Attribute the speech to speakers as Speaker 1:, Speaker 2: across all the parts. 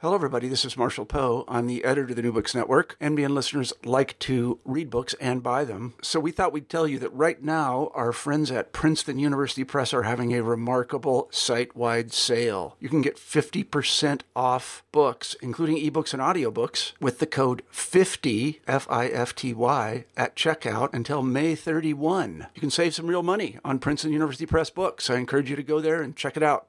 Speaker 1: Hello, everybody. This is Marshall Poe. I'm the editor of the New Books Network. NBN listeners like to read books and buy them. So we thought we'd tell you that right now, our friends at Princeton University Press are having a remarkable site-wide sale. You can get 50% off books, including ebooks and audiobooks, with the code 50, F-I-F-T-Y, at checkout until May 31. You can save some real money on Princeton University Press books. I encourage you to go there and check it out.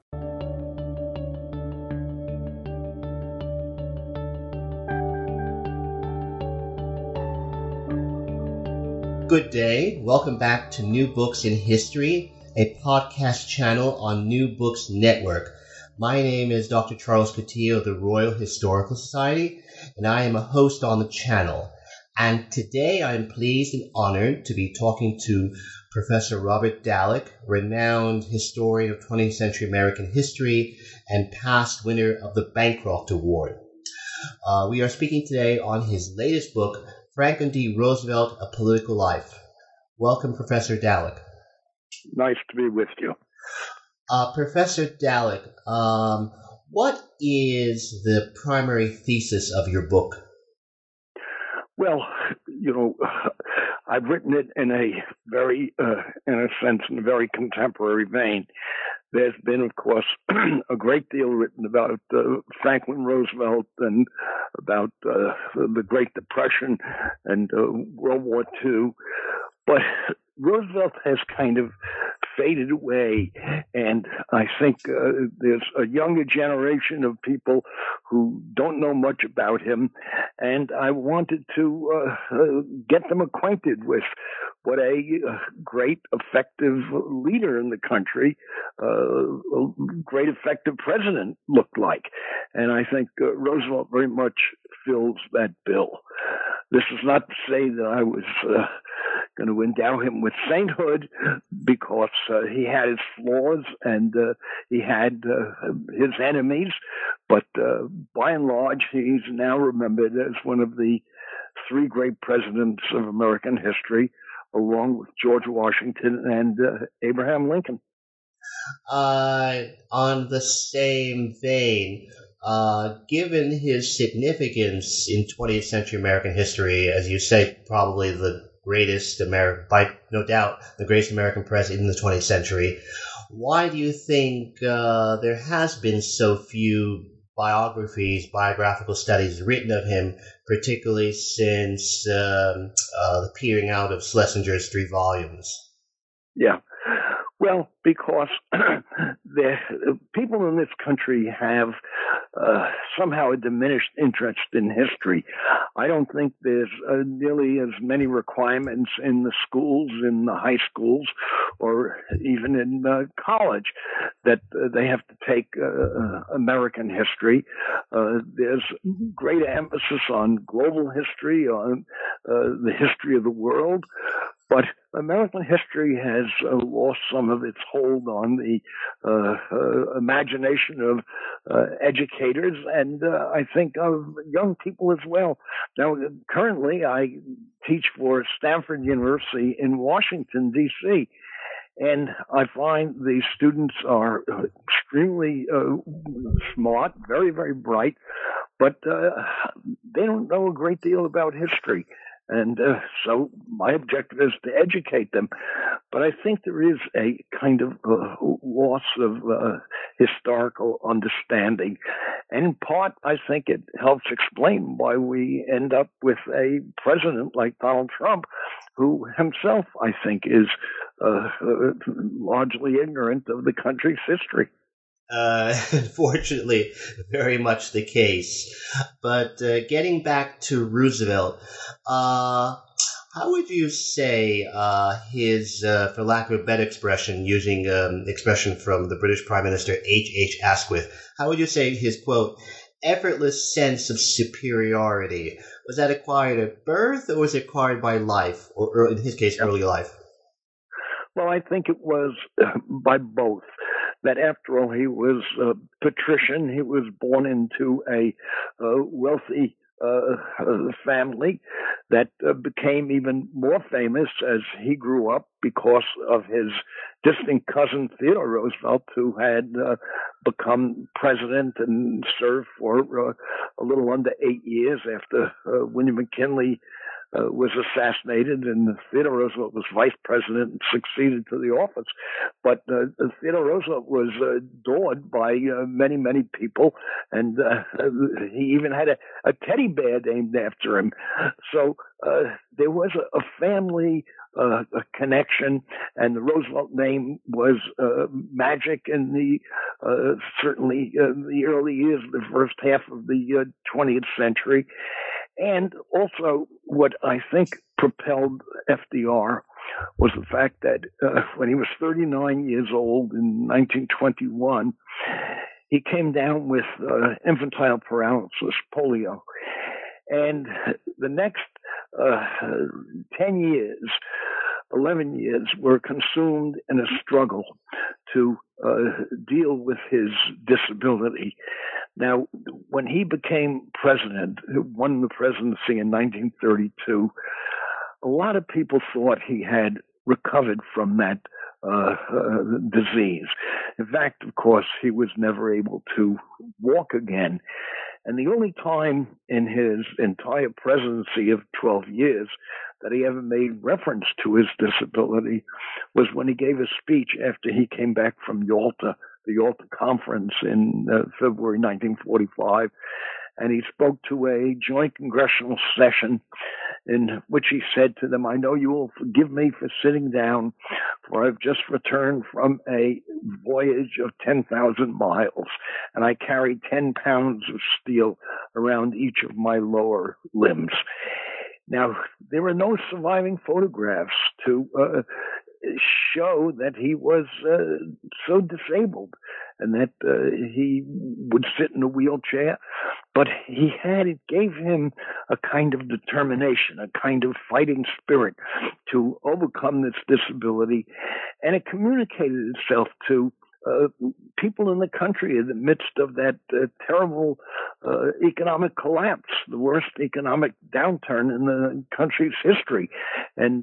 Speaker 2: Good day. Welcome back to New Books in History, a podcast channel on New Books Network. My name is Dr. Charles Coutinho of the Royal Historical Society, and I am a host on the channel. And today I am pleased and honored to be talking to Professor Robert Dallek, renowned historian of 20th century American history and past winner of the Bancroft Award. We are speaking today on his latest book, Franklin D. Roosevelt, A Political Life. Welcome, Professor Dallek.
Speaker 3: Nice to be with you.
Speaker 2: Professor Dallek, what is the primary thesis of your book?
Speaker 3: Well, I've written it in a very, in a sense, in a very contemporary vein. There's been, of course, a great deal written about Franklin Roosevelt and about the Great Depression and World War II. But Roosevelt has kind of faded away, and I think there's a younger generation of people who don't know much about him, and I wanted to get them acquainted with what a great, effective leader in the country, a great, effective president looked like. And I think Roosevelt very much fills that bill. This is not to say that I was going to endow him with sainthood, because he had his flaws and he had his enemies, but by and large, he's now remembered as one of the three great presidents of American history, along with George Washington and Abraham Lincoln.
Speaker 2: On the same vein, given his significance in 20th century American history, as you say, probably the greatest by no doubt, the greatest American president in the 20th century, why do you think there has been so few biographical studies written of him, particularly since the peering out of Schlesinger's 3 volumes?
Speaker 3: Yeah. Well, because the people in this country have somehow a diminished interest in history. I don't think there's nearly as many requirements in the schools, in the high schools, or even in college that they have to take American history. There's greater emphasis on global history, on the history of the world. But American history has lost some of its hold on the imagination of educators and I think of young people as well. Now, currently, I teach for Stanford University in Washington, D.C., and I find the students are extremely smart, very, very bright, but they don't know a great deal about history. And so my objective is to educate them. But I think there is a kind of loss of historical understanding. And in part, I think it helps explain why we end up with a president like Donald Trump, who himself, I think, is largely ignorant of the country's history.
Speaker 2: Unfortunately, very much the case. But getting back to Roosevelt, how would you say his, for lack of a better expression, using expression from the British Prime Minister H.H. Asquith, how would you say his, quote, effortless sense of superiority, was that acquired at birth or was it acquired by life, or in his case, early life?
Speaker 3: Well, I think it was by both. That after all, he was a patrician. He was born into a wealthy family that became even more famous as he grew up because of his distant cousin Theodore Roosevelt, who had become president and served for a little under 8 years after William McKinley was assassinated, and Theodore Roosevelt was vice president and succeeded to the office. But Theodore Roosevelt was adored by many, many people, and he even had a teddy bear named after him. So there was a family a connection, and the Roosevelt name was magic in the certainly the early years, the first half of the 20th century. And also, what I think propelled FDR was the fact that when he was 39 years old in 1921, he came down with infantile paralysis, polio. And the next 10 years, 11 years were consumed in a struggle to deal with his disability. Now, when he became president, won the presidency in 1932, a lot of people thought he had recovered from that disease. In fact, of course, he was never able to walk again. And the only time in his entire presidency of 12 years that he ever made reference to his disability was when he gave a speech after he came back from Yalta, the Yalta Conference in February 1945. And he spoke to a joint congressional session in which he said to them, "I know you will forgive me for sitting down, for I've just returned from a voyage of 10,000 miles, and I carry 10 pounds of steel around each of my lower limbs." Now, there are no surviving photographs to show that he was so disabled and that he would sit in a wheelchair, but it gave him a kind of determination, a kind of fighting spirit to overcome this disability, and it communicated itself to people in the country in the midst of that terrible economic collapse, the worst economic downturn in the country's history. And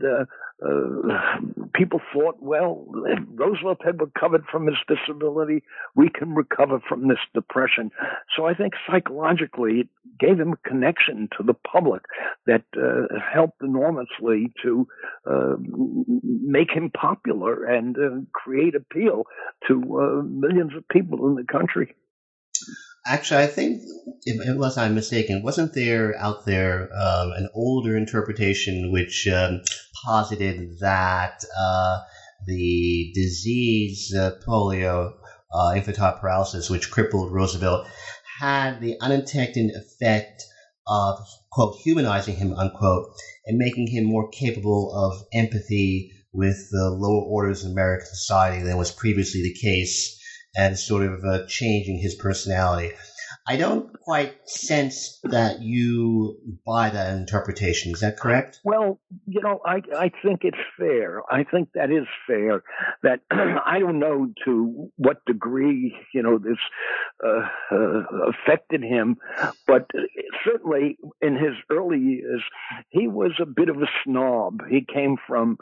Speaker 3: people thought, well, if Roosevelt had recovered from his disability, we can recover from this depression. So I think psychologically it gave him a connection to the public that helped enormously to make him popular and create appeal to millions of people in the country.
Speaker 2: Actually, I think, unless I'm mistaken, wasn't there out there an older interpretation which posited that the disease, polio, infantile paralysis, which crippled Roosevelt, had the unintended effect of, quote, humanizing him, unquote, and making him more capable of empathy with the lower orders of American society than was previously the case, and sort of changing his personality. I don't quite sense that you buy that interpretation. Is that correct?
Speaker 3: Well, I think it's fair. I think that is fair. That I don't know to what degree, this affected him, but certainly in his early years, he was a bit of a snob. He came from,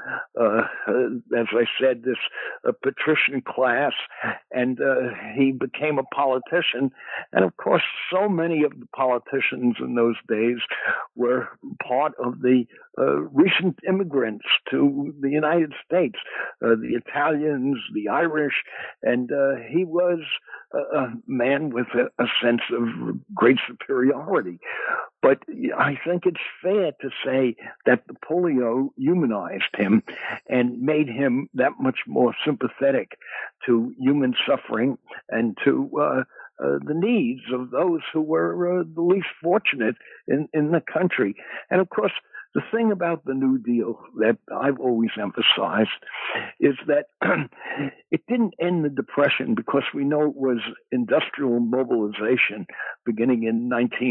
Speaker 3: as I said, this patrician class, and he became a politician. And of course, so many of the politicians in those days were part of the recent immigrants to the United States, the Italians, the Irish, and he was a man with a sense of great superiority. But I think it's fair to say that the polio humanized him and made him that much more sympathetic to human suffering and to the needs of those who were the least fortunate in the country. And of course, the thing about the New Deal that I've always emphasized is that it didn't end the Depression, because we know it was industrial mobilization beginning in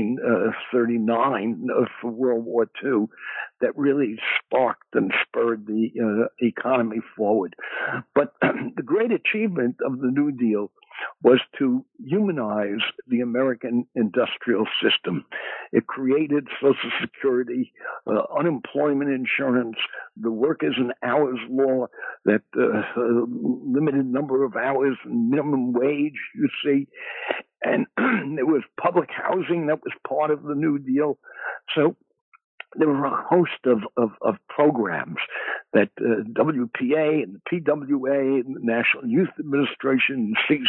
Speaker 3: 1939 for World War II that really sparked and spurred the economy forward. But the great achievement of the New Deal was to humanize the American industrial system. It created Social Security, unemployment insurance, the workers and hours law, that limited number of hours and minimum wage, you see. And there was public housing that was part of the New Deal. So there were a host of programs that WPA and the PWA and the National Youth Administration and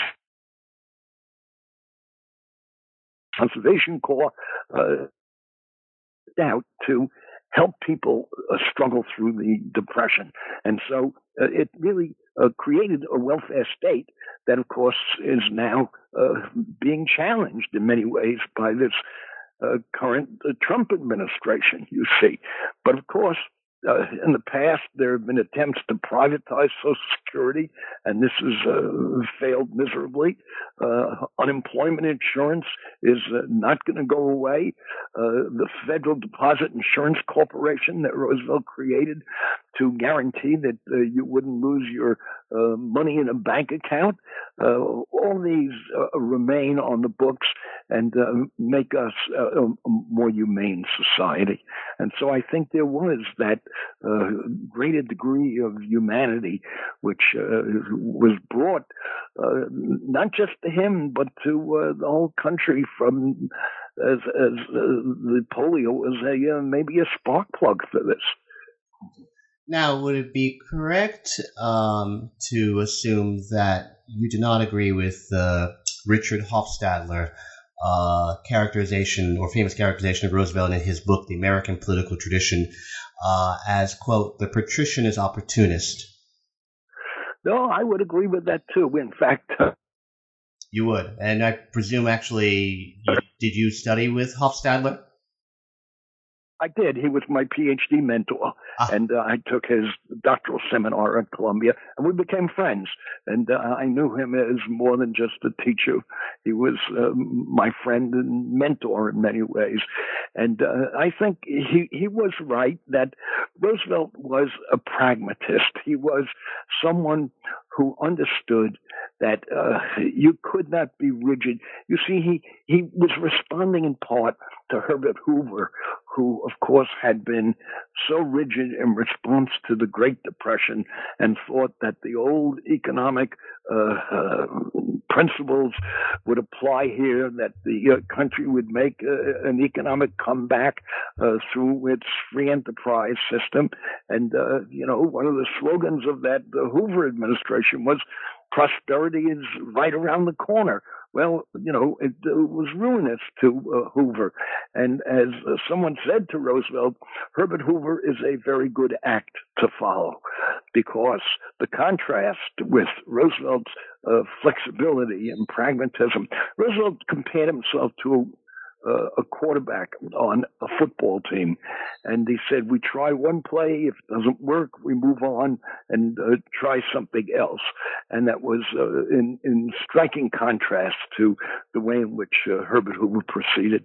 Speaker 3: Conservation Corps out to help people struggle through the Depression. And so it really created a welfare state that, of course, is now being challenged in many ways by this current Trump administration, you see. But of course, in the past, there have been attempts to privatize Social Security, and this has failed miserably. Unemployment insurance is not going to go away. The Federal Deposit Insurance Corporation that Roosevelt created to guarantee that you wouldn't lose your money in a bank account, all these remain on the books and make us a more humane society. And so I think there was that greater degree of humanity which was brought not just to him, but to the whole country from as the polio was maybe a spark plug for this.
Speaker 2: Now, would it be correct to assume that you do not agree with Richard Hofstadter characterization or famous characterization of Roosevelt in his book, The American Political Tradition, as, quote, the patrician is opportunist?
Speaker 3: No, I would agree with that too. In fact,
Speaker 2: you would. And I presume actually, did you study with Hofstadter?
Speaker 3: I did. He was my PhD mentor, and I took his doctoral seminar at Columbia, and we became friends. And I knew him as more than just a teacher. He was my friend and mentor in many ways. And I think he was right that Roosevelt was a pragmatist. He was someone who understood that you could not be rigid. You see, he was responding in part to Herbert Hoover, who, of course, had been so rigid in response to the Great Depression and thought that the old economic principles would apply here, that the country would make an economic comeback through its free enterprise system. And, one of the slogans of that Hoover administration was, prosperity is right around the corner. Well, it was ruinous to Hoover. And as someone said to Roosevelt, Herbert Hoover is a very good act to follow, because the contrast with Roosevelt's flexibility and pragmatism, Roosevelt compared himself to a quarterback on a football team. And he said, we try one play. If it doesn't work, we move on and try something else. And that was in striking contrast to the way in which Herbert Hoover proceeded.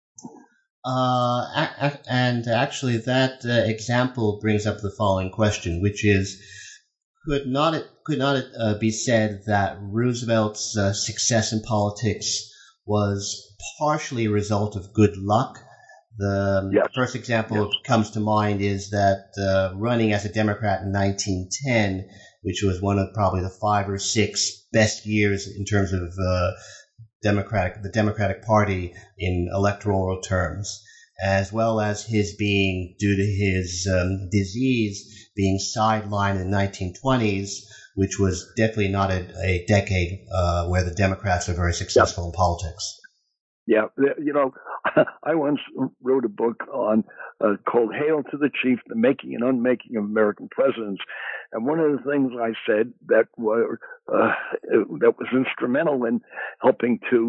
Speaker 2: And actually that example brings up the following question, which is, could not it be said that Roosevelt's success in politics was partially a result of good luck? The first example comes to mind is that running as a Democrat in 1910, which was one of probably the 5 or 6 best years in terms of the Democratic Party in electoral terms, as well as his being, due to his disease, being sidelined in the 1920s, which was definitely not a decade where the Democrats were very successful in politics.
Speaker 3: Yeah, I once wrote a book on called "Hail to the Chief: The Making and Unmaking of American Presidents," and one of the things I said that was instrumental in helping to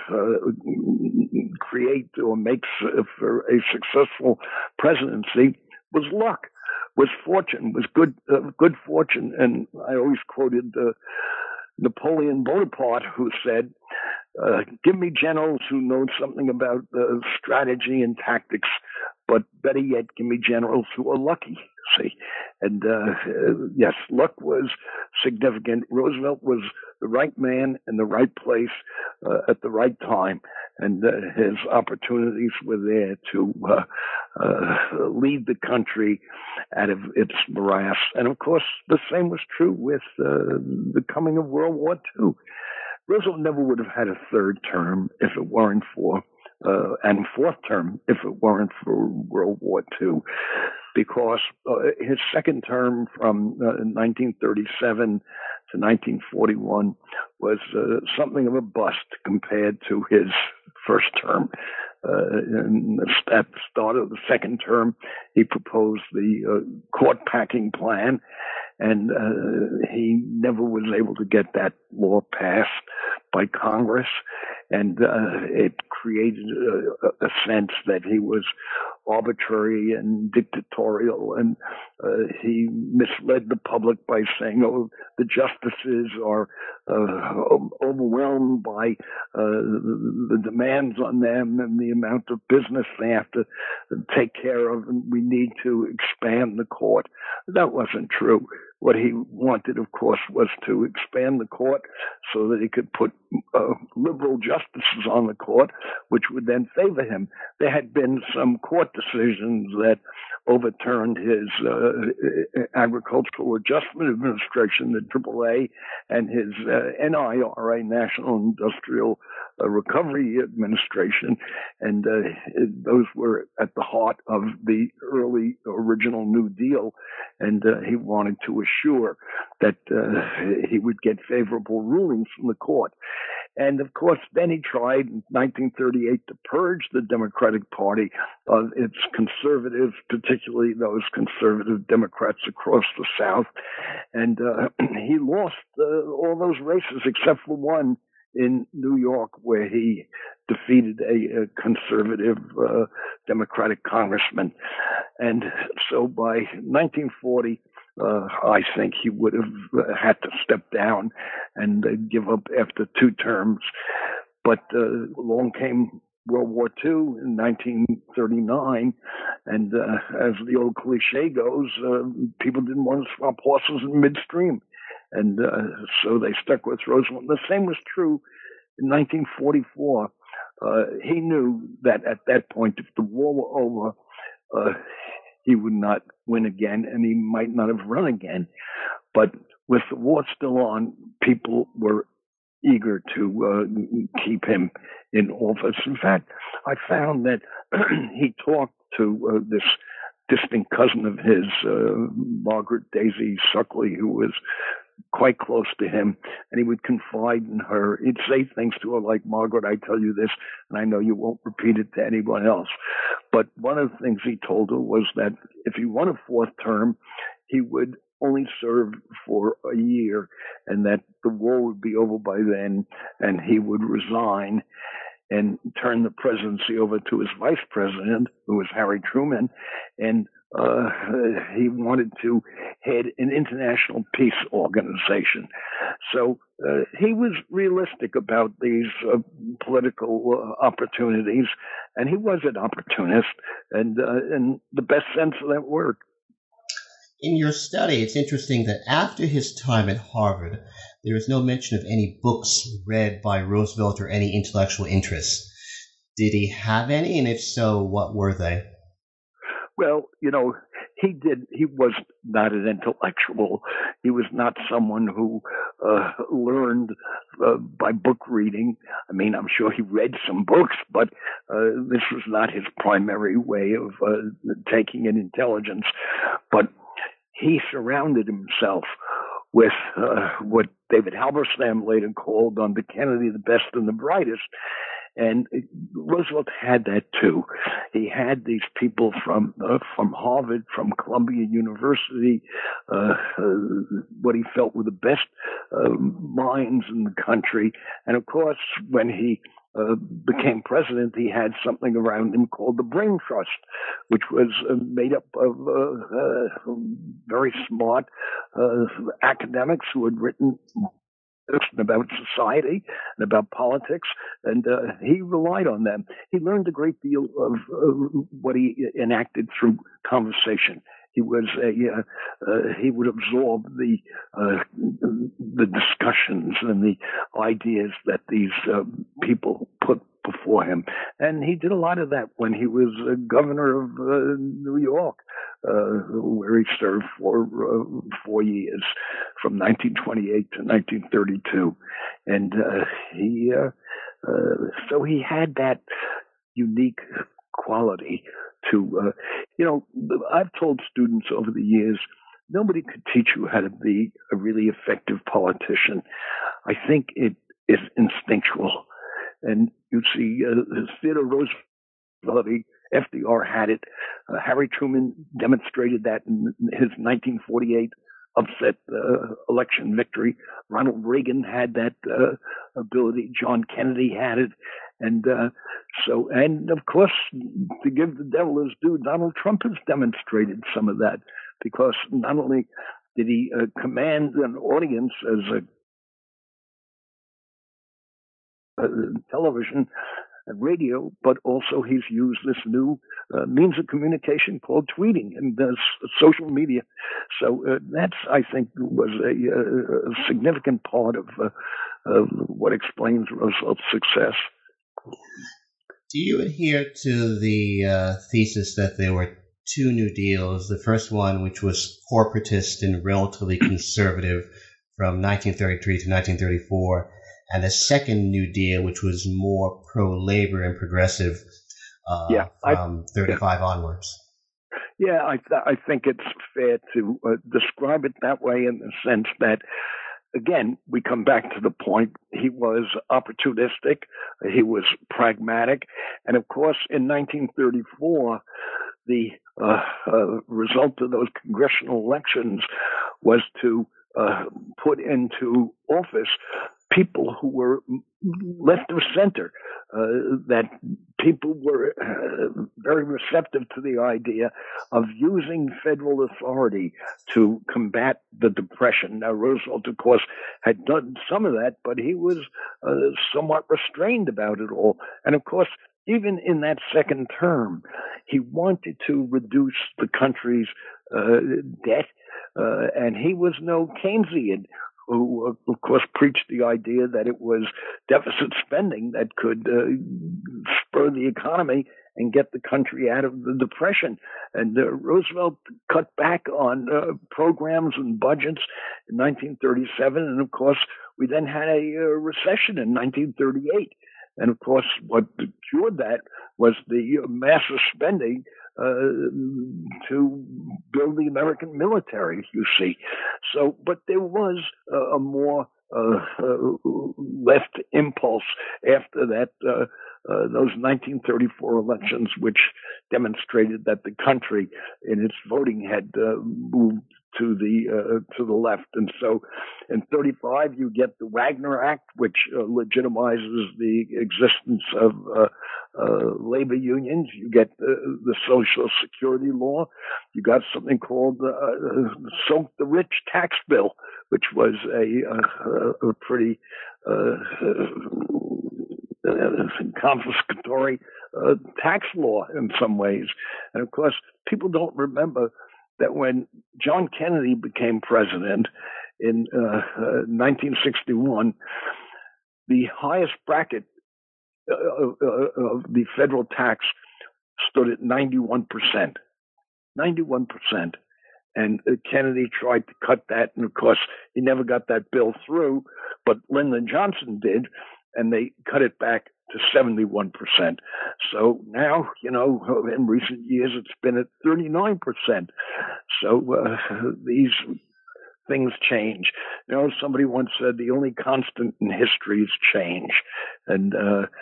Speaker 3: create or make for a successful presidency was luck, was fortune, was good fortune. And I always quoted Napoleon Bonaparte, who said, give me generals who know something about strategy and tactics, but better yet, give me generals who are lucky. See, and yes, luck was significant. Roosevelt was the right man in the right place at the right time. And his opportunities were there to lead the country out of its morass. And of course, the same was true with the coming of World War II. Roosevelt never would have had a third term if it weren't for, and fourth term if it weren't for World War II, because his second term from 1937 to 1941 was something of a bust compared to his first term. At the start of the second term, he proposed the court packing plan, and he never was able to get that law passed by Congress, and it created a sense that he was arbitrary and dictatorial, and he misled the public by saying, oh, the justices are overwhelmed by the demands on them and the amount of business they have to take care of, and we need to expand the court. That wasn't true. What he wanted, of course, was to expand the court so that he could put liberal justices on the court, which would then favor him. There had been some court decisions that overturned his Agricultural Adjustment Administration, the AAA, and his NIRA, National Industrial Recovery Administration, and those were at the heart of the early original New Deal, and he wanted to assure that he would get favorable rulings from the court. And of course, then he tried in 1938 to purge the Democratic Party of its conservatives, particularly those conservative Democrats across the South. And he lost all those races except for one in New York, where he defeated a conservative Democratic congressman. And so by 1940, I think he would have had to step down and give up after two terms. But along came World War II in 1939, and as the old cliche goes, people didn't want to swap horses in midstream. And so they stuck with Roosevelt. The same was true in 1944. He knew that at that point, if the war were over, he would not win again, and he might not have run again. But with the war still on, people were eager to keep him in office. In fact, I found that he talked to this distant cousin of his, Margaret Daisy Suckley, who was quite close to him, and he would confide in her. He'd say things to her like, Margaret, I tell you this, and I know you won't repeat it to anyone else. But one of the things he told her was that if he won a fourth term, he would only serve for a year, and that the war would be over by then, and he would resign and turn the presidency over to his vice president, who was Harry Truman, and he wanted to head an international peace organization. So he was realistic about these political opportunities, and he was an opportunist, and in the best sense of that word.
Speaker 2: In your study, it's interesting that after his time at Harvard, there is no mention of any books read by Roosevelt or any intellectual interests. Did he have any? And if so, what were they?
Speaker 3: Well, he was not an intellectual. He was not someone who learned by book reading. I mean, I'm sure he read some books, but this was not his primary way of taking in intelligence. But he surrounded himself with what David Halberstam later called under Kennedy the best and the brightest. And Roosevelt had that too. He had these people from Harvard, from Columbia University, what he felt were the best minds in the country. And of course, when he became president, he had something around him called the Brain Trust, which was made up of very smart academics who had written about society and about politics, and he relied on them. He learned a great deal of what he enacted through conversation. He was he would absorb the discussions and the ideas that these people put before him, and he did a lot of that when he was governor of New York, where he served for 4 years, from 1928 to 1932, and so he had that unique quality to, I've told students over the years, nobody could teach you how to be a really effective politician. I think it is instinctual. And you see, Theodore Roosevelt, FDR had it. Harry Truman demonstrated that in his 1948 upset election victory. Ronald Reagan had that ability. John Kennedy had it. And and of course, to give the devil his due, Donald Trump has demonstrated some of that, because not only did he command an audience as a television and radio, but also he's used this new means of communication called tweeting and social media. So that's, I think, was a significant part of what explains Roosevelt's success.
Speaker 2: Do you adhere to the thesis that there were two New Deals? The first one, which was corporatist and relatively conservative from 1933 to 1934, and a second New Deal, which was more pro-labor and progressive from 35 onwards.
Speaker 3: Yeah, I think it's fair to describe it that way, in the sense that, again, we come back to the point, he was opportunistic, he was pragmatic, and of course, in 1934, the result of those congressional elections was to put into office people who were left of center, that people were very receptive to the idea of using federal authority to combat the Depression. Now, Roosevelt, of course, had done some of that, but he was somewhat restrained about it all. And of course, even in that second term, he wanted to reduce the country's debt, and he was no Keynesian, who, of course, preached the idea that it was deficit spending that could spur the economy and get the country out of the Depression. And Roosevelt cut back on programs and budgets in 1937. And, of course, we then had a recession in 1938. And, of course, what cured that was the massive spending to build the American military, you see. So, but there was a more left impulse after that, those 1934 elections, which demonstrated that the country in its voting had moved to the left. And so in 35, you get the Wagner Act, which legitimizes the existence of labor unions. You get the Social Security law. You got something called Soak the Rich tax bill, which was a pretty confiscatory tax law in some ways. And of course, people don't remember that when John Kennedy became president in 1961, the highest bracket of the federal tax stood at 91%. 91%. And Kennedy tried to cut that, and of course, he never got that bill through, but Lyndon Johnson did, and they cut it back to 71%. So now, in recent years, it's been at 39%. So these things change. Somebody once said the only constant in history is change. And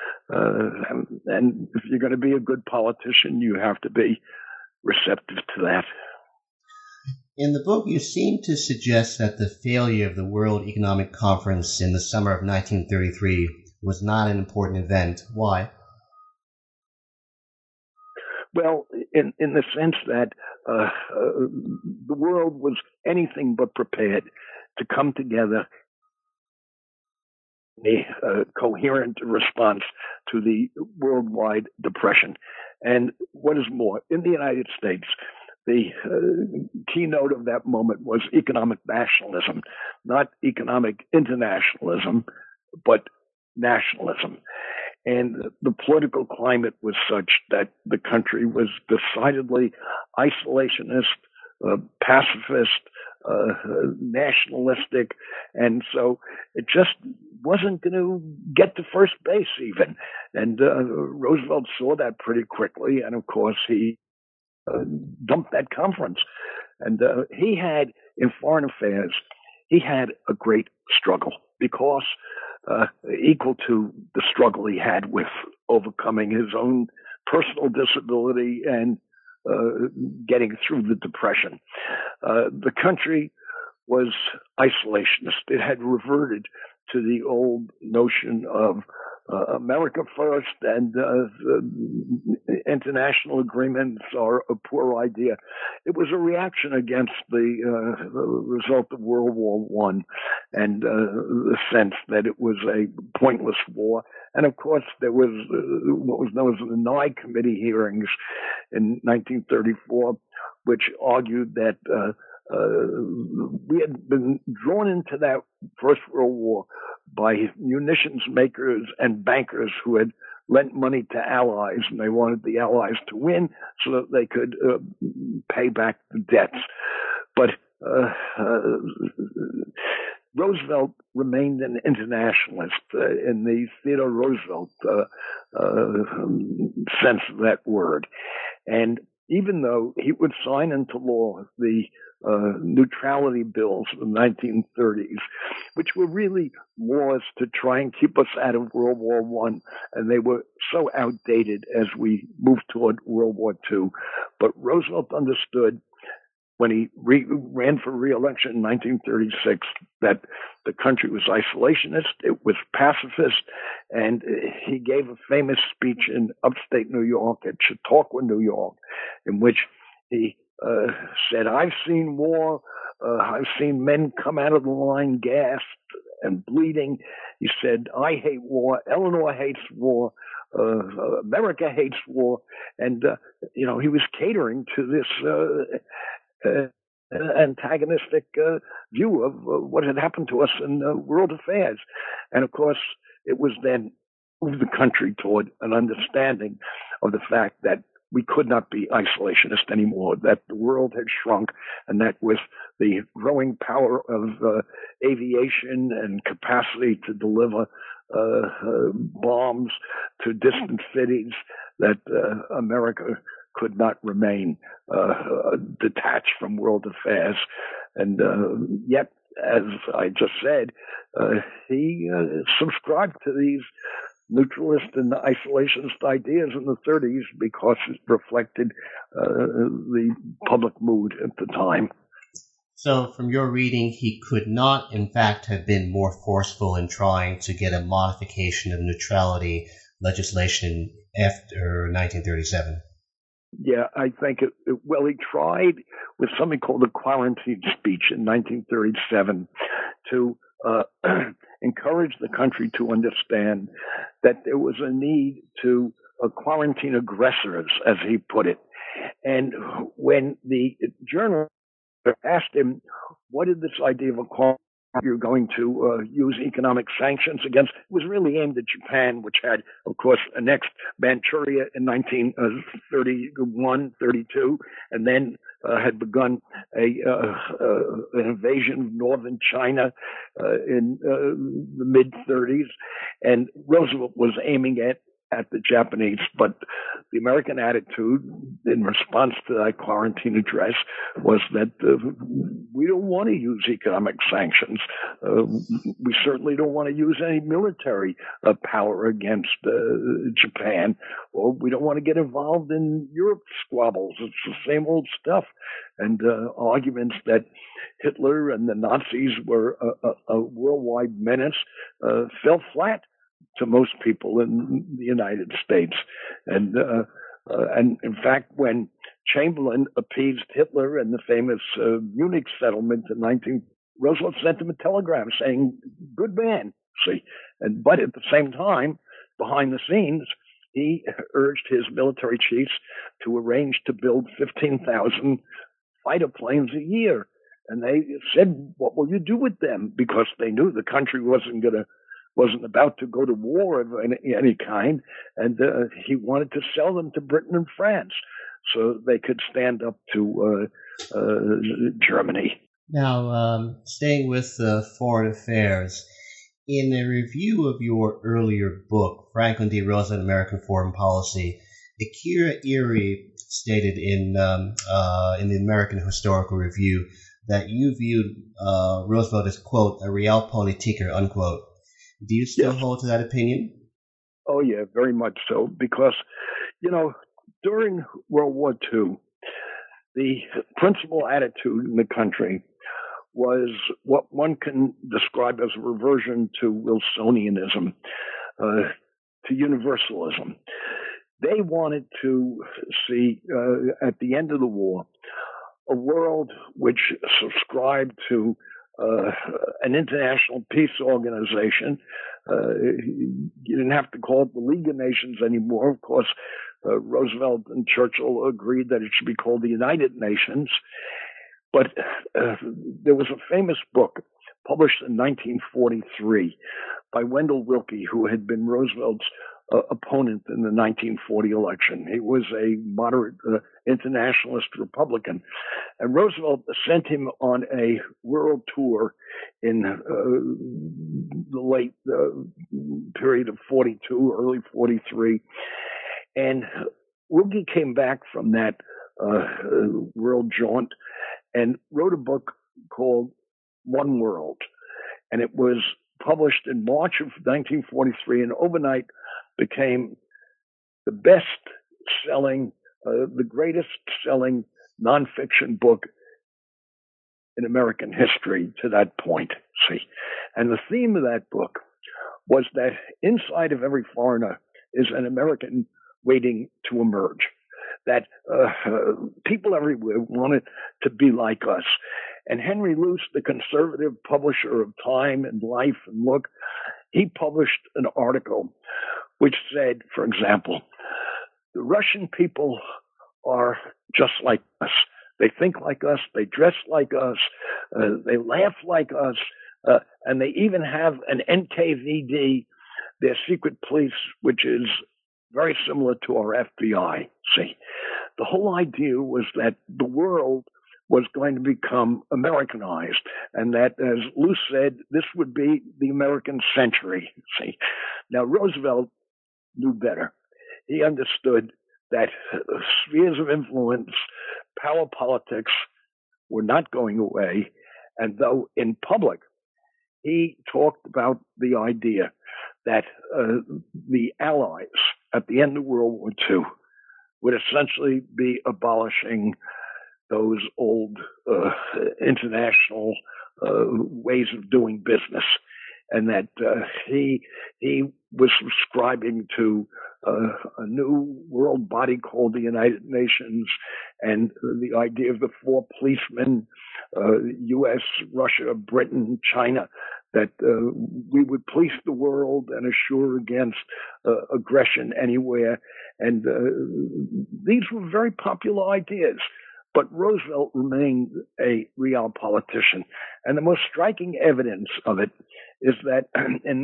Speaker 3: if you're going to be a good politician, you have to be receptive to that.
Speaker 2: In the book, you seem to suggest that the failure of the World Economic Conference in the summer of 1933 was not an important event. Why?
Speaker 3: Well, in the sense that the world was anything but prepared to come together in a coherent response to the worldwide depression. And what is more, in the United States, the keynote of that moment was economic nationalism, not economic internationalism, but nationalism. And the political climate was such that the country was decidedly isolationist, pacifist, nationalistic, and so it just wasn't going to get to first base even. And Roosevelt saw that pretty quickly, and of course he dumped that conference. And he had, in foreign affairs, he had a great struggle because equal to the struggle he had with overcoming his own personal disability and getting through the Depression. The country was isolationist. It had reverted to the old notion of America first and international agreements are a poor idea. It was a reaction against the result of World War I and the sense that it was a pointless war. And of course, there was what was known as the Nye Committee hearings in 1934, which argued that we had been drawn into that First World War by munitions makers and bankers who had lent money to allies, and they wanted the allies to win so that they could pay back the debts. But Roosevelt remained an internationalist in the Theodore Roosevelt sense of that word. And even though he would sign into law the neutrality bills of the 1930s, which were really laws to try and keep us out of World War I, and they were so outdated as we moved toward World War II. But Roosevelt understood when he ran for re-election in 1936 that the country was isolationist, it was pacifist, and he gave a famous speech in upstate New York at Chautauqua, New York, in which he said, "I've seen war. I've seen men come out of the line gassed and bleeding." He said, "I hate war. Eleanor hates war. America hates war." And, he was catering to this antagonistic view of what had happened to us in world affairs. And, of course, it was then moved the country toward an understanding of the fact that we could not be isolationist anymore, that the world had shrunk, and that with the growing power of aviation and capacity to deliver bombs to distant cities, that America could not remain detached from world affairs. And yet, as I just said, he subscribed to these neutralist and isolationist ideas in the 30s because it reflected the public mood at the time.
Speaker 2: So from your reading, he could not, in fact, have been more forceful in trying to get a modification of neutrality legislation after 1937.
Speaker 3: Yeah, I think he tried with something called the quarantine speech in 1937 to encourage the country to understand that there was a need to quarantine aggressors, as he put it. And when the journalist asked him, what is this idea of a quarantine you're going to use economic sanctions against, it was really aimed at Japan, which had, of course, annexed Manchuria in 1931, 32, and then had begun an invasion of northern China in the mid-30s. And Roosevelt was aiming at the Japanese, but the American attitude in response to that quarantine address was that we don't want to use economic sanctions. We certainly don't want to use any military power against Japan, or we don't want to get involved in Europe squabbles. It's the same old stuff. And arguments that Hitler and the Nazis were a worldwide menace fell flat to most people in the United States. And in fact, when Chamberlain appeased Hitler in the famous Munich settlement in Roosevelt sent him a telegram saying, "Good man," see. But at the same time, behind the scenes, he urged his military chiefs to arrange to build 15,000 fighter planes a year. And they said, what will you do with them? Because they knew the country wasn't about to go to war of any kind. And he wanted to sell them to Britain and France so they could stand up to Germany.
Speaker 2: Now, staying with foreign affairs, in a review of your earlier book, Franklin D. Roosevelt, American Foreign Policy, Akira Eri stated in the American Historical Review that you viewed Roosevelt as, quote, a realpolitiker, unquote. Do you still hold to that opinion?
Speaker 3: Oh, yeah, very much so. Because, during World War II, the principal attitude in the country was what one can describe as a reversion to Wilsonianism, to universalism. They wanted to see, at the end of the war, a world which subscribed to an international peace organization. You didn't have to call it the League of Nations anymore. Of course, Roosevelt and Churchill agreed that it should be called the United Nations. But there was a famous book published in 1943 by Wendell Willkie, who had been Roosevelt's opponent in the 1940 election. He was a moderate internationalist Republican. And Roosevelt sent him on a world tour in the late period of 42, early 43. And Willkie came back from that world jaunt and wrote a book called One World. And it was published in March of 1943, and overnight became the best-selling, the greatest-selling nonfiction book in American history to that point, see. And the theme of that book was that inside of every foreigner is an American waiting to emerge. That people everywhere wanted to be like us. And Henry Luce, the conservative publisher of Time and Life and Look, he published an article which said, for example, the Russian people are just like us. They think like us, they dress like us, they laugh like us, and they even have an NKVD, their secret police, which is very similar to our FBI. See, the whole idea was that the world was going to become Americanized, and that, as Luce said, this would be the American century. See, now Roosevelt knew better. He understood that spheres of influence, power politics were not going away, and though in public he talked about the idea that the Allies at the end of World War II would essentially be abolishing those old international ways of doing business, and that he was subscribing to a new world body called the United Nations, and the idea of the four policemen, U.S., Russia, Britain, China, that we would police the world and assure against aggression anywhere. And these were very popular ideas. But Roosevelt remained a real politician. And the most striking evidence of it is that in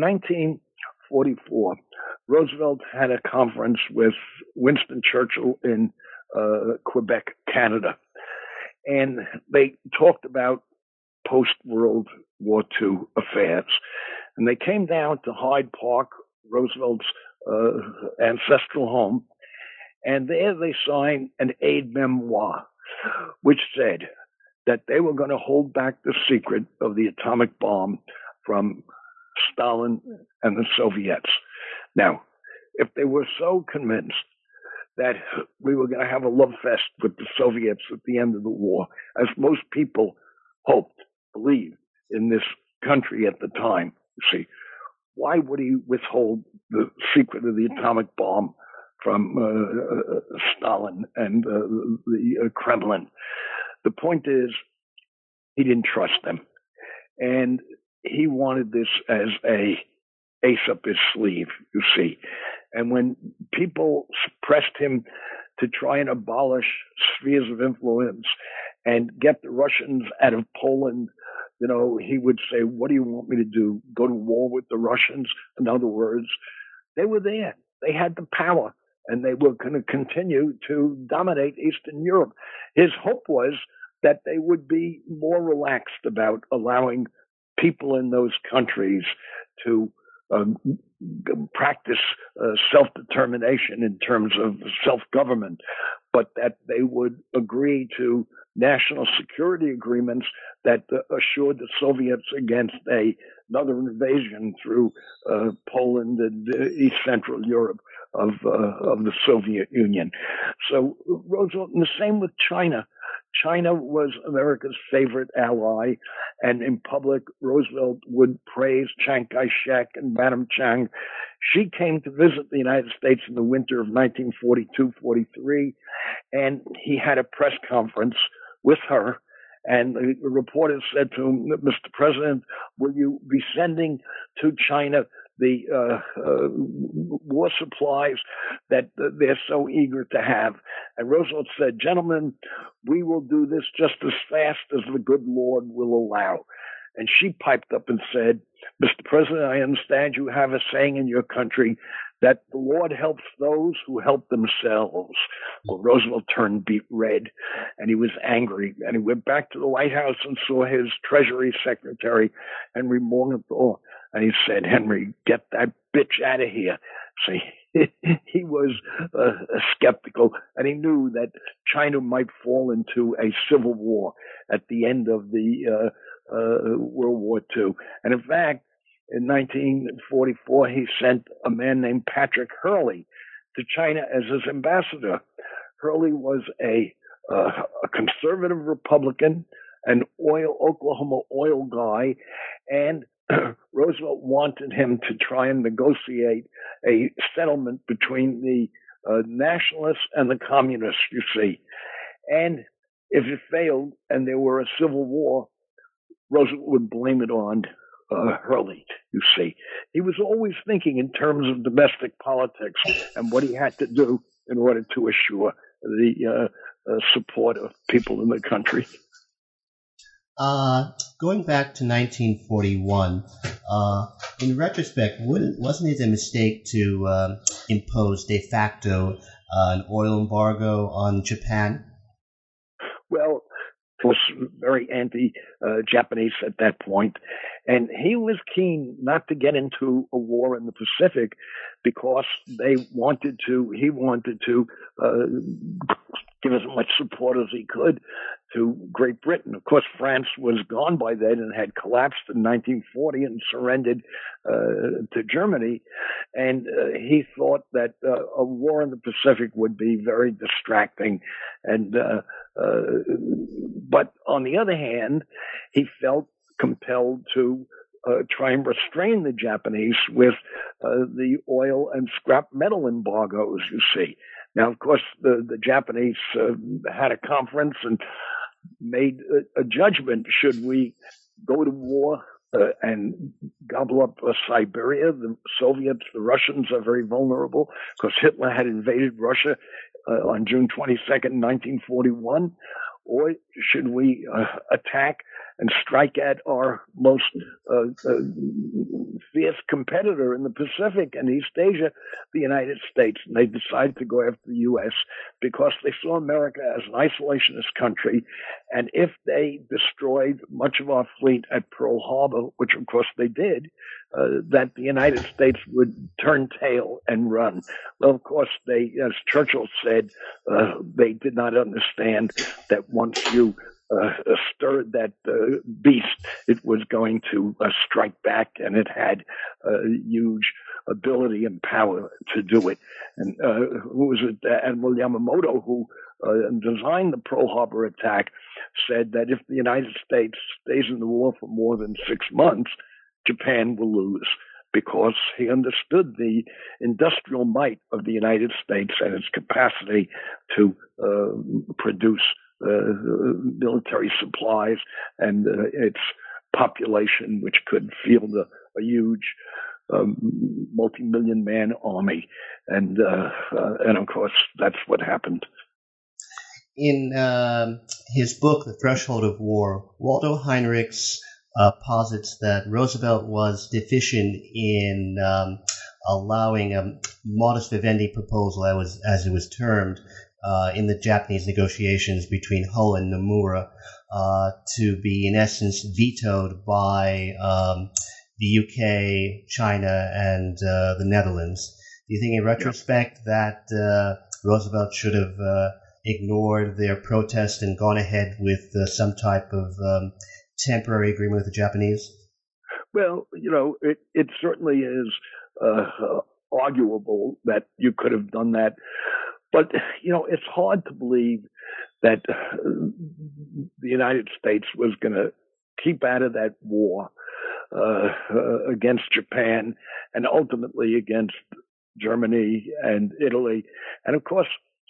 Speaker 3: 1944, Roosevelt had a conference with Winston Churchill in Quebec, Canada. And they talked about post-World War II affairs. And they came down to Hyde Park, Roosevelt's ancestral home, and there they signed an aide memoir, which said that they were going to hold back the secret of the atomic bomb from Stalin and the Soviets. Now, if they were so convinced that we were going to have a love fest with the Soviets at the end of the war, as most people hoped, believed in this country at the time, you see, why would he withhold the secret of the atomic bomb from Stalin and the Kremlin? The point is, he didn't trust them. And he wanted this as a ace up his sleeve, you see. And when people pressed him to try and abolish spheres of influence and get the Russians out of Poland. He would say, what do you want me to do? Go to war with the Russians? In other words, they were there. They had the power, and they were going to continue to dominate Eastern Europe. His hope was that they would be more relaxed about allowing people in those countries to practice self-determination in terms of self-government, but that they would agree to national security agreements that assured the Soviets against another invasion through Poland and East Central Europe of the Soviet Union. So Roosevelt, and the same with China. China was America's favorite ally, and in public, Roosevelt would praise Chiang Kai-shek and Madame Chiang. She came to visit the United States in the winter of 1942-43, and he had a press conference with her, and the reporter said to him, Mr. President, will you be sending to China the war supplies that they're so eager to have? And Roosevelt said, gentlemen, we will do this just as fast as the good Lord will allow. And she piped up and said, Mr. President, I understand you have a saying in your country that the Lord helps those who help themselves. Well, Roosevelt turned beet red, and he was angry. And he went back to the White House and saw his Treasury Secretary, Henry Morgenthau. And he said, Henry, get that bitch out of here. See, he was skeptical, and he knew that China might fall into a civil war at the end of the World War II. And in fact, in 1944, he sent a man named Patrick Hurley to China as his ambassador. Hurley was a conservative Republican, an Oklahoma oil guy, and Roosevelt wanted him to try and negotiate a settlement between the nationalists and the communists, you see. And if it failed and there were a civil war, Roosevelt would blame it on Hurley, you see. He was always thinking in terms of domestic politics and what he had to do in order to assure the support of people in the country.
Speaker 2: Going back to 1941, in retrospect, wasn't it a mistake to impose de facto an oil embargo on Japan?
Speaker 3: Well, he was very anti-Japanese at that point, and he was keen not to get into a war in the Pacific because he wanted to give as much support as he could to Great Britain. Of course, France was gone by then and had collapsed in 1940 and surrendered to Germany. And he thought that a war in the Pacific would be very distracting. And but on the other hand, he felt compelled to try and restrain the Japanese with the oil and scrap metal embargoes, you see. Now, of course, the Japanese had a conference and made a judgment. Should we go to war and gobble up Siberia? The Soviets, the Russians are very vulnerable because Hitler had invaded Russia on June 22nd, 1941. Or should we attack and strike at our most fierce competitor in the Pacific and East Asia, the United States? And they decided to go after the U.S. because they saw America as an isolationist country. And if they destroyed much of our fleet at Pearl Harbor, which of course they did, that the United States would turn tail and run. Well, of course, they, as Churchill said, they did not understand that once you stirred that beast, it was going to strike back, and it had huge ability and power to do it. And who was it? Admiral Yamamoto, who designed the Pearl Harbor attack, said that if the United States stays in the war for more than 6 months, Japan will lose, because he understood the industrial might of the United States and its capacity to produce military supplies and its population, which could field a huge multi-million man army, and of course that's what happened.
Speaker 2: In his book, The Threshold of War, Waldo Heinrichs posits that Roosevelt was deficient in allowing a modus vivendi proposal, as it was termed, in the Japanese negotiations between Hull and Nomura, to be in essence vetoed by the UK, China, and the Netherlands. Do you think in retrospect that Roosevelt should have ignored their protest and gone ahead with some type of temporary agreement with the Japanese?
Speaker 3: Well, it certainly is arguable that you could have done that. But, it's hard to believe that the United States was going to keep out of that war against Japan and ultimately against Germany and Italy. And of course,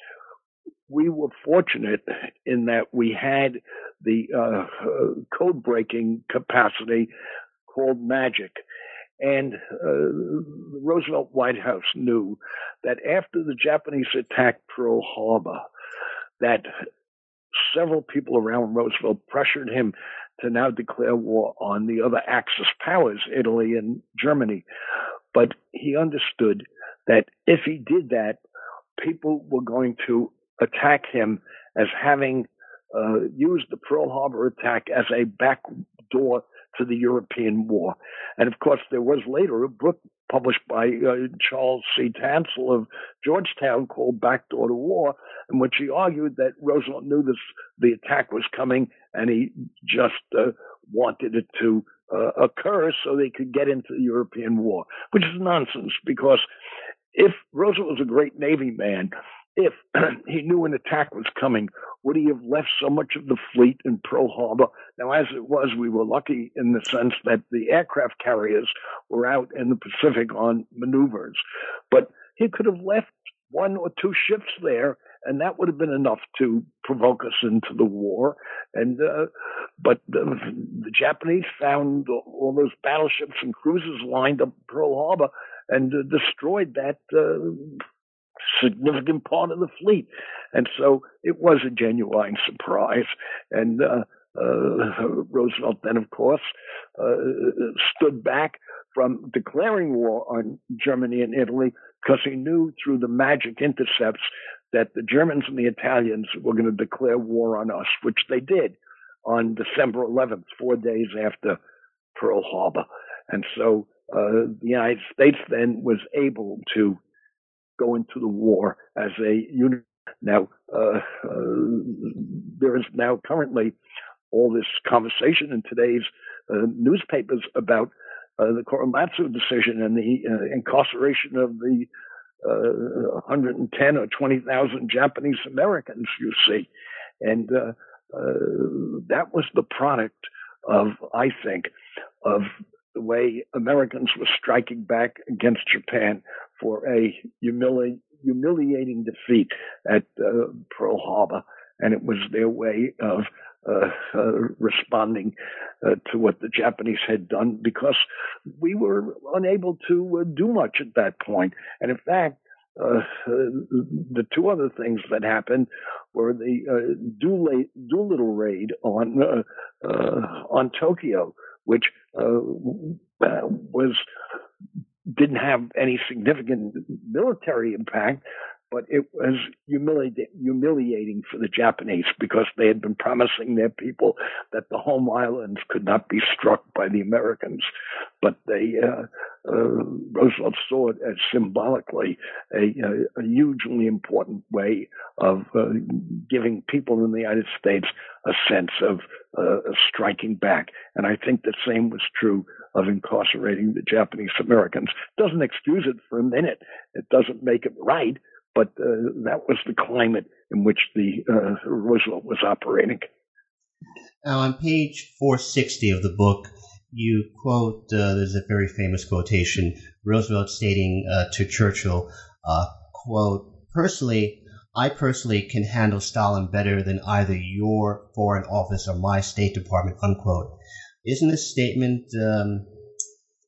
Speaker 3: we were fortunate in that we had the code-breaking capacity called magic. And the Roosevelt White House knew that after the Japanese attacked Pearl Harbor, that several people around Roosevelt pressured him to now declare war on the other Axis powers, Italy and Germany. But he understood that if he did that, people were going to attack him as having used the Pearl Harbor attack as a backdoor to the European war. And of course, there was later a book published by Charles C. Tansel of Georgetown called Backdoor to War, in which he argued that Roosevelt knew the attack was coming and he just wanted it to occur so they could get into the European war, which is nonsense, because if Roosevelt was a great Navy man, if he knew an attack was coming, would he have left so much of the fleet in Pearl Harbor? Now, as it was, we were lucky in the sense that the aircraft carriers were out in the Pacific on maneuvers. But he could have left one or two ships there, and that would have been enough to provoke us into the war. And but the Japanese found all those battleships and cruisers lined up Pearl Harbor and destroyed that significant part of the fleet. And so it was a genuine surprise. And Roosevelt then, of course, stood back from declaring war on Germany and Italy because he knew through the magic intercepts that the Germans and the Italians were going to declare war on us, which they did on December 11th, 4 days after Pearl Harbor. And so the United States then was able to go into the war as a unit. Now, there is now currently all this conversation in today's newspapers about the Korematsu decision and the incarceration of the 110 or 20,000 Japanese Americans, you see. And that was the product of, I think, of the way Americans were striking back against Japan for a humiliating defeat at Pearl Harbor. And it was their way of responding to what the Japanese had done, because we were unable to do much at that point. And in fact, the two other things that happened were the Doolittle raid on Tokyo, which didn't have any significant military impact, but it was humiliating for the Japanese, because they had been promising their people that the home islands could not be struck by the Americans. But Roosevelt saw it as symbolically a hugely important way of giving people in the United States a sense of striking back. And I think the same was true of incarcerating the Japanese Americans. Doesn't excuse it for a minute. It doesn't make it right. But that was the climate in which the Roosevelt was operating.
Speaker 2: Now, on page 460 of the book, you quote, there's a very famous quotation, Roosevelt stating to Churchill, quote, I personally can handle Stalin better than either your Foreign Office or my State Department, unquote. Isn't this statement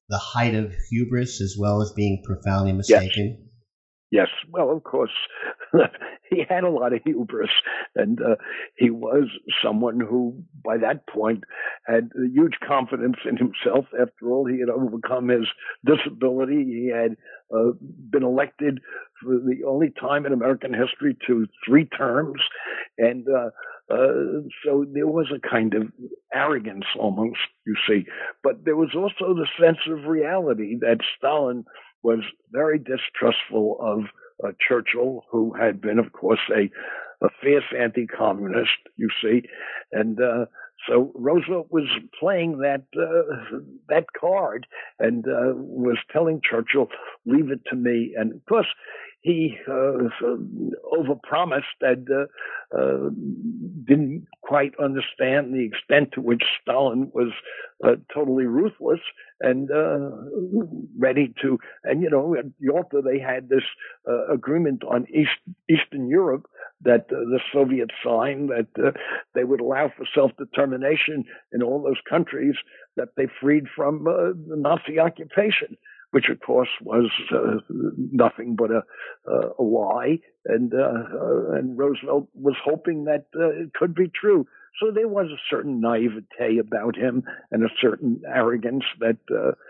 Speaker 2: the height of hubris as well as being profoundly mistaken?
Speaker 3: Yes. Well, of course, he had a lot of hubris, and he was someone who, by that point, had huge confidence in himself. After all, he had overcome his disability. He had been elected for the only time in American history to 3 terms, and so there was a kind of arrogance almost, you see. But there was also the sense of reality that Stalin was very distrustful of Churchill, who had been, of course, a fierce anti-communist, you see. And so Roosevelt was playing that card and was telling Churchill, leave it to me. And of course, he overpromised and didn't quite understand the extent to which Stalin was totally ruthless and ready to. And, you know, at Yalta, they had this agreement on Eastern Europe that the Soviets signed, that they would allow for self-determination in all those countries that they freed from the Nazi occupation, which of course was nothing but a lie, and Roosevelt was hoping that it could be true. So there was a certain naivete about him and a certain arrogance that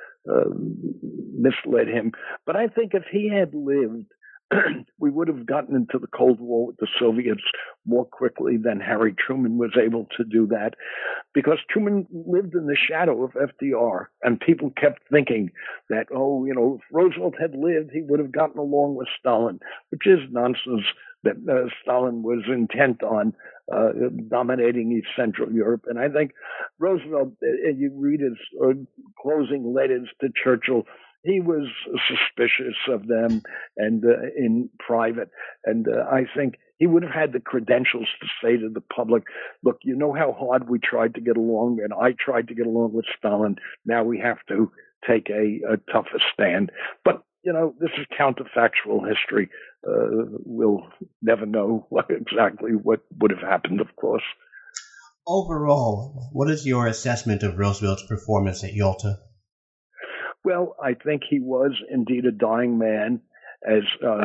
Speaker 3: misled him. But I think if he had lived, we would have gotten into the Cold War with the Soviets more quickly than Harry Truman was able to do that, because Truman lived in the shadow of FDR, and people kept thinking that, oh, you know, if Roosevelt had lived, he would have gotten along with Stalin, which is nonsense. That Stalin was intent on dominating East Central Europe. And I think Roosevelt, you read his closing letters to Churchill, he was suspicious of them and in private. And I think he would have had the credentials to say to the public, look, you know how hard we tried to get along, and I tried to get along with Stalin. Now we have to take a tougher stand. But, you know, this is counterfactual history. We'll never know exactly what would have happened, of course.
Speaker 2: Overall, what is your assessment of Roosevelt's performance at Yalta?
Speaker 3: Well, I think he was indeed a dying man, as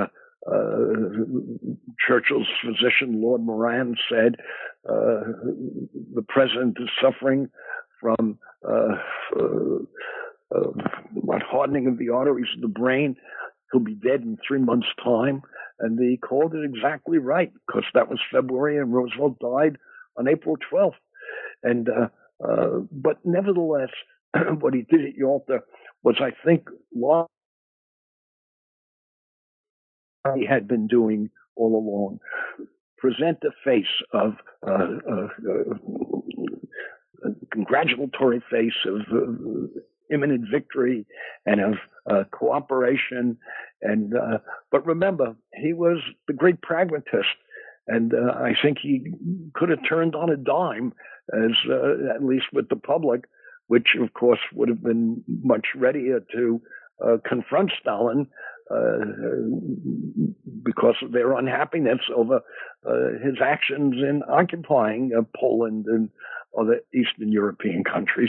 Speaker 3: Churchill's physician, Lord Moran, said. The president is suffering from hardening of the arteries of the brain. He'll be dead in 3 months' time. And he called it exactly right, because that was February and Roosevelt died on April 12th. And but nevertheless, what he did at Yalta was, I think, what he had been doing all along. Present a face of a congratulatory face of imminent victory and of cooperation. And but remember, he was the great pragmatist, and I think he could have turned on a dime, as at least with the public, which of course would have been much readier to confront Stalin because of their unhappiness over his actions in occupying Poland and other Eastern European countries.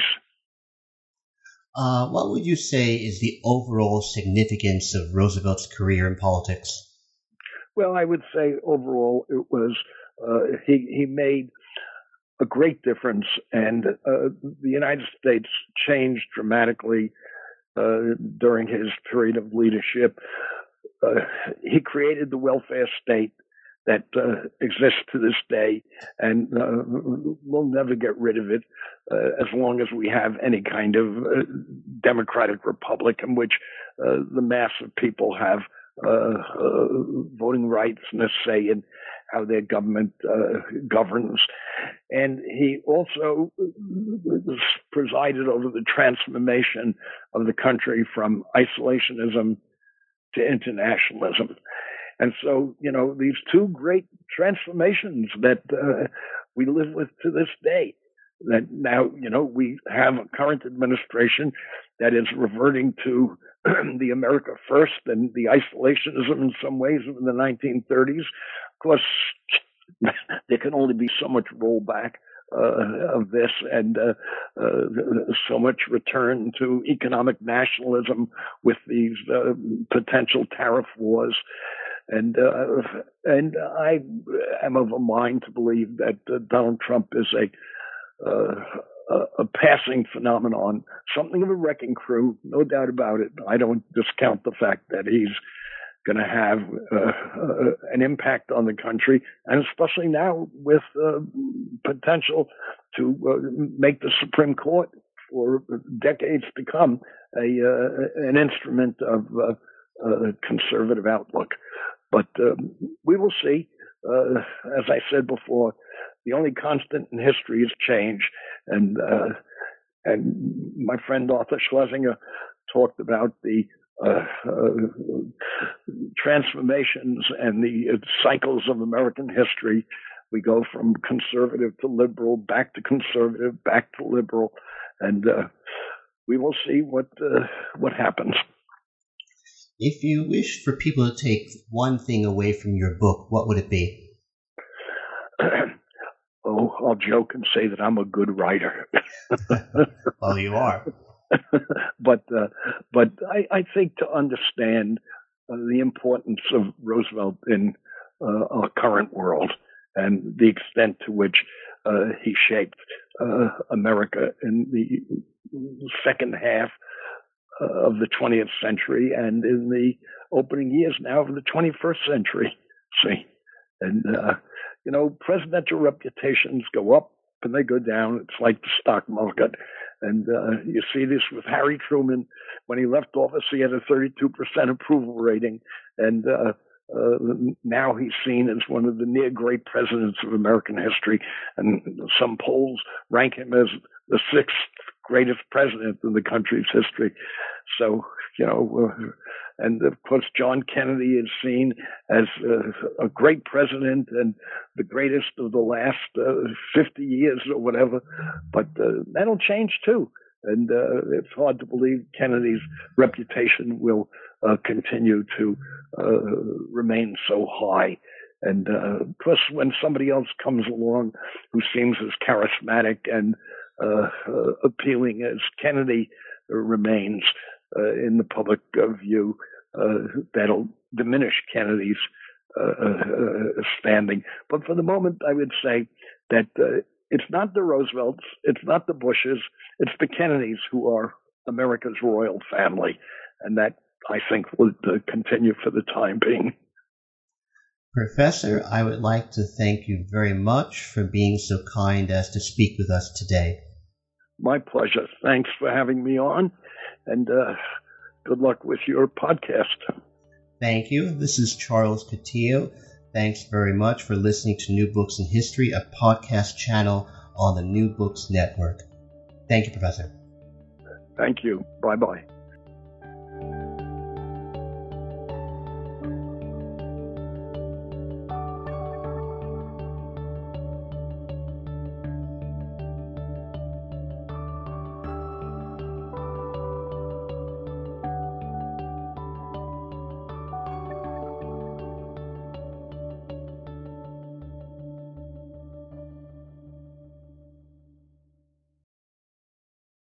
Speaker 2: What would you say is the overall significance of Roosevelt's career in politics?
Speaker 3: Well, I would say overall it was he made a great difference, and the United States changed dramatically during his period of leadership. He created the welfare state that exists to this day, and we'll never get rid of it as long as we have any kind of democratic republic in which the mass of people have voting rights and a say in how their government governs. And he also presided over the transformation of the country from isolationism to internationalism. And so, you know, these two great transformations that we live with to this day, that now, you know, we have a current administration that is reverting to the America First and the isolationism in some ways of the 1930s. Of course, there can only be so much rollback of this, and so much return to economic nationalism with these potential tariff wars. And I am of a mind to believe that Donald Trump is a passing phenomenon, something of a wrecking crew, no doubt about it. I don't discount the fact that he's going to have an impact on the country, and especially now with potential to make the Supreme Court for decades to come an instrument of conservative outlook. But we will see. As I said before, the only constant in history is change, and my friend Arthur Schlesinger talked about the transformations and the cycles of American history. We go from conservative to liberal, back to conservative, back to liberal, and we will see what happens.
Speaker 2: If you wish for people to take one thing away from your book, what would it be?
Speaker 3: Oh, I'll joke and say that I'm a good writer.
Speaker 2: Well, you are.
Speaker 3: But I think to understand the importance of Roosevelt in our current world and the extent to which he shaped America in the second half of the 20th century and in the opening years now of the 21st century. See, and presidential reputations go up and they go down. It's like the stock market. And you see this with Harry Truman. When he left office, he had a 32% approval rating. And now he's seen as one of the near great presidents of American history. And some polls rank him as the sixth greatest president in the country's history. So, and of course, John Kennedy is seen as a great president and the greatest of the last 50 years or whatever. But that'll change too. And it's hard to believe Kennedy's reputation will continue to remain so high. And of course, when somebody else comes along who seems as charismatic and appealing as Kennedy remains in the public view, that'll diminish Kennedy's standing. But for the moment, I would say that it's not the Roosevelts, it's not the Bushes, it's the Kennedys who are America's royal family. And that, I think, will continue for the time being.
Speaker 2: Professor, I would like to thank you very much for being so kind as to speak with us today.
Speaker 3: My pleasure. Thanks for having me on, and good luck with your podcast.
Speaker 2: Thank you. This is Charles Coutinho. Thanks very much for listening to New Books in History, a podcast channel on the New Books Network. Thank you, Professor.
Speaker 3: Thank you. Bye-bye.